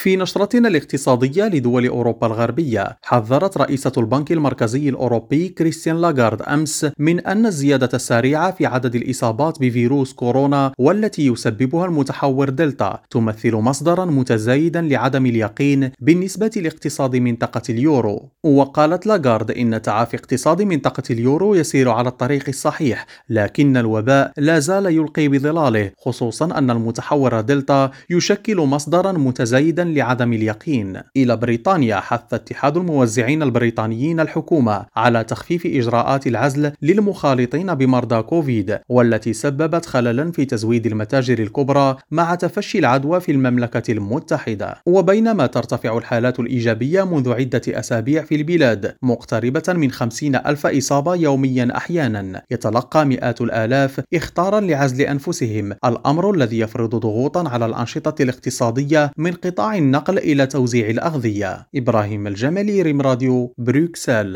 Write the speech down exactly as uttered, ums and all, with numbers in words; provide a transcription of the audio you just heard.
في نشرتنا الاقتصادية لدول أوروبا الغربية، حذرت رئيسة البنك المركزي الأوروبي كريستين لاغارد أمس من أن الزيادة السريعة في عدد الإصابات بفيروس كورونا والتي يسببها المتحور دلتا تمثل مصدرا متزايدا لعدم اليقين بالنسبة لاقتصاد منطقة اليورو. وقالت لاغارد إن تعافي اقتصاد منطقة اليورو يسير على الطريق الصحيح، لكن الوباء لا زال يلقي بظلاله، خصوصا أن المتحور دلتا يشكل مصدرا متزايدا لعدم اليقين. إلى بريطانيا، حث اتحاد الموزعين البريطانيين الحكومة على تخفيف إجراءات العزل للمخالطين بمرضى كوفيد، والتي سببت خللا في تزويد المتاجر الكبرى مع تفشي العدوى في المملكة المتحدة. وبينما ترتفع الحالات الإيجابية منذ عدة أسابيع في البلاد مقتربة من خمسين ألف إصابة يوميا، أحيانا يتلقى مئات الآلاف اختارا لعزل أنفسهم، الأمر الذي يفرض ضغوطا على الأنشطة الاقتصادية من قطاع النقل إلى توزيع الأغذية. إبراهيم الجمالي، ريم راديو، بروكسل.